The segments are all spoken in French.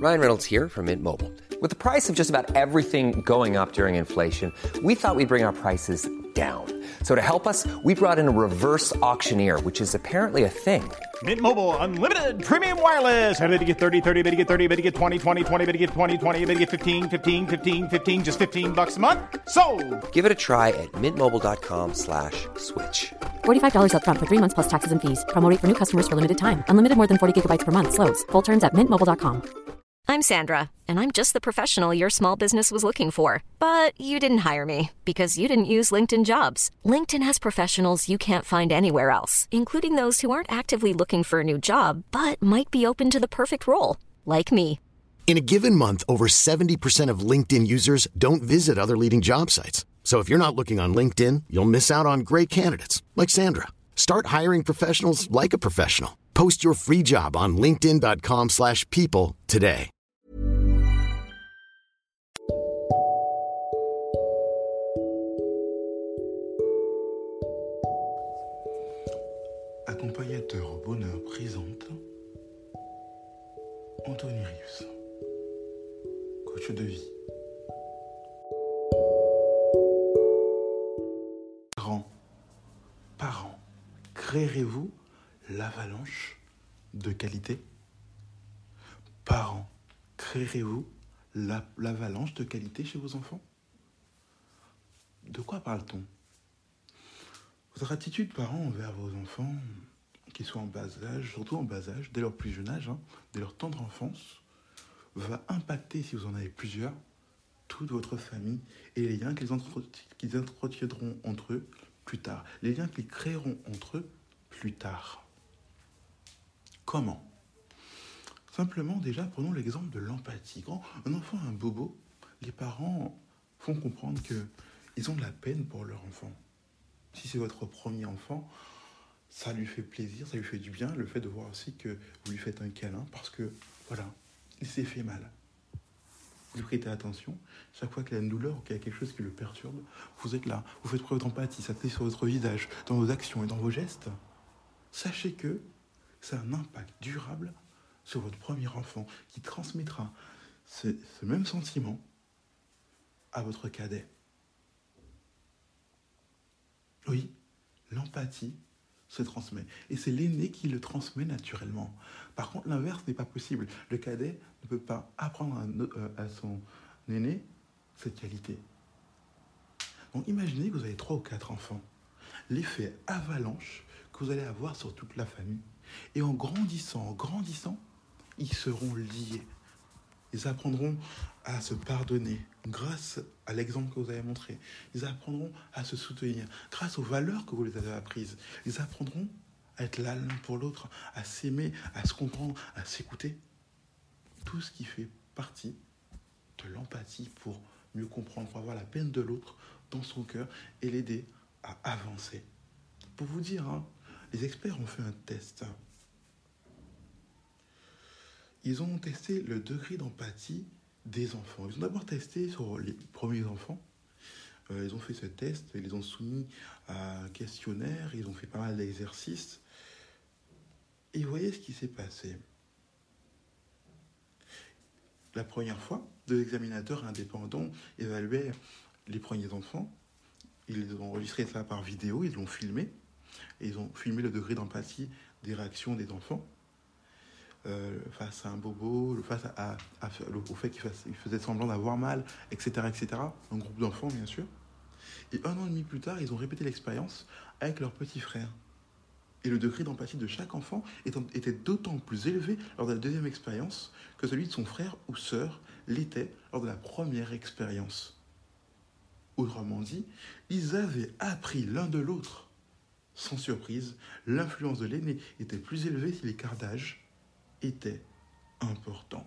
Ryan Reynolds here from Mint Mobile. With the price of just about everything going up during inflation, we thought we'd bring our prices down. So to help us, we brought in a reverse auctioneer, which is apparently a thing. Mint Mobile Unlimited Premium Wireless. How to get 30, 30, bit to get 30, bit to get 20, 20, 20, bit to get 20, 20, bit to get 15, 15, 15, 15, just $15 a month? Sold! Give it a try at mintmobile.com/switch. $45 up front for 3 months plus taxes and fees. Promo rate for new customers for limited time. Unlimited more than 40 gigabytes per month. Slows full terms at mintmobile.com. I'm Sandra, and I'm just the professional your small business was looking for. But you didn't hire me because you didn't use LinkedIn Jobs. LinkedIn has professionals you can't find anywhere else, including those who aren't actively looking for a new job, but might be open to the perfect role, like me. In a given month, over 70% of LinkedIn users don't visit other leading job sites. So if you're not looking on LinkedIn, you'll miss out on great candidates like Sandra. Start hiring professionals like a professional. Post your free job on linkedin.com/people today. Accompagnateur au bonheur présente Anthony Rives, coach de vie. Parents, créerez-vous l'avalanche de qualité? Parents, créerez-vous l'avalanche de qualité chez vos enfants? De quoi parle-t-on? Votre attitude parent envers vos enfants, qu'ils soient en bas âge, surtout en bas âge, dès leur plus jeune âge, dès leur tendre enfance, va impacter, si vous en avez plusieurs, toute votre famille et les liens qu'ils entretiendront entre eux plus tard, les liens qu'ils créeront entre eux plus tard. Comment? Simplement, déjà, prenons l'exemple de l'empathie. Quand un enfant a un bobo, les parents font comprendre qu'ils ont de la peine pour leur enfant. Si c'est votre premier enfant, ça lui fait plaisir, ça lui fait du bien, le fait de voir aussi que vous lui faites un câlin, parce que, voilà, il s'est fait mal. Vous lui prêtez attention, chaque fois qu'il y a une douleur ou qu'il y a quelque chose qui le perturbe, vous êtes là, vous faites preuve d'empathie, ça se sur votre visage, dans vos actions et dans vos gestes. Sachez que c'est un impact durable sur votre premier enfant qui transmettra ce même sentiment à votre cadet. Oui, l'empathie se transmet. Et c'est l'aîné qui le transmet naturellement. Par contre, l'inverse n'est pas possible. Le cadet ne peut pas apprendre à son aîné cette qualité. Donc imaginez que vous avez 3 ou 4 enfants. L'effet avalanche que vous allez avoir sur toute la famille. Et en grandissant, ils seront liés. Ils apprendront à se pardonner grâce à l'exemple que vous avez montré. Ils apprendront à se soutenir grâce aux valeurs que vous les avez apprises. Ils apprendront à être là l'un pour l'autre, à s'aimer, à se comprendre, à s'écouter. Tout ce qui fait partie de l'empathie pour mieux comprendre, pour avoir la peine de l'autre dans son cœur et l'aider à avancer. Pour vous dire, les experts ont fait un test. Ils ont testé le degré d'empathie des enfants. Ils ont d'abord testé sur les premiers enfants. Ils ont fait ce test, ils les ont soumis à un questionnaire, ils ont fait pas mal d'exercices. Et voyez ce qui s'est passé. La première fois, 2 examinateurs indépendants évaluaient les premiers enfants. Ils ont enregistré ça par vidéo, ils l'ont filmé. Et ils ont filmé le degré d'empathie des réactions des enfants. Face à un bobo, face au fait qu'il faisait semblant d'avoir mal, etc., etc. Un groupe d'enfants, bien sûr. Et 1 an et demi plus tard, ils ont répété l'expérience avec leur petit frère. Et le degré d'empathie de chaque enfant était d'autant plus élevé lors de la deuxième expérience que celui de son frère ou sœur l'était lors de la première expérience. Autrement dit, ils avaient appris l'un de l'autre. Sans surprise, l'influence de l'aîné était plus élevée si l'écart d'âge était important.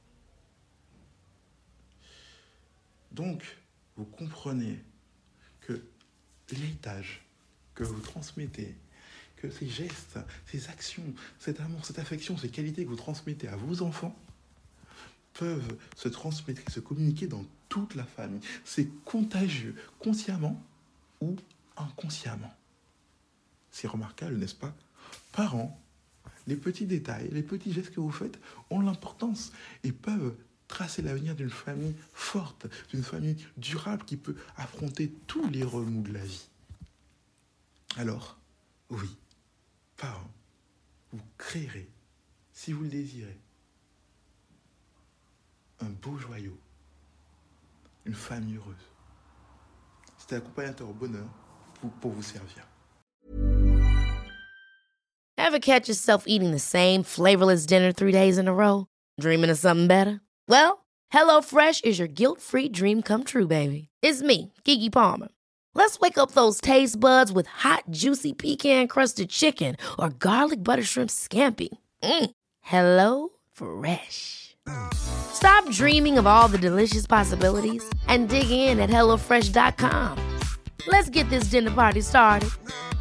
Donc, vous comprenez que l'héritage que vous transmettez, que ces gestes, ces actions, cet amour, cette affection, ces qualités que vous transmettez à vos enfants peuvent se transmettre et se communiquer dans toute la famille. C'est contagieux, consciemment ou inconsciemment. C'est remarquable, n'est-ce pas? Parents, les petits détails, les petits gestes que vous faites ont l'importance et peuvent tracer l'avenir d'une famille forte, d'une famille durable qui peut affronter tous les remous de la vie. Alors, oui, parents, vous créerez, si vous le désirez, un beau joyau, une famille heureuse. C'était accompagnateur au bonheur pour vous servir. Ever catch yourself eating the same flavorless dinner 3 days in a row? Dreaming of something better? Well, HelloFresh is your guilt-free dream come true, baby. It's me, Keke Palmer. Let's wake up those taste buds with hot, juicy pecan-crusted chicken or garlic butter shrimp scampi. Hello Fresh. Stop dreaming of all the delicious possibilities and dig in at HelloFresh.com. Let's get this dinner party started.